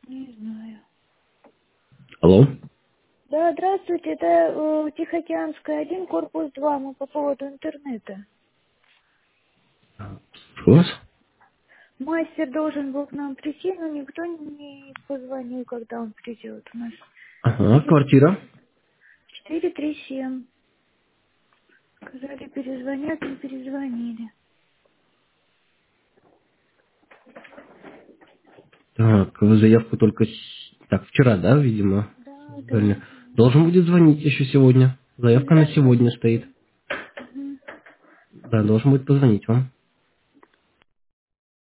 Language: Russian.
Не знаю. Алло? Да, здравствуйте, это Тихоокеанская, 1, корпус 2, мы по поводу интернета. Что у вас? Мастер должен был к нам прийти, но никто не позвонил, когда он придет. У нас Ага, квартира. 437. Сказали, перезвонят, не перезвонили. Так, вы заявку только... Так, вчера, да, видимо? Да, да, Создали. да. Должен будет звонить еще сегодня. Заявка на Мгм. сегодня стоит. Мгм. Да, должен будет позвонить вам.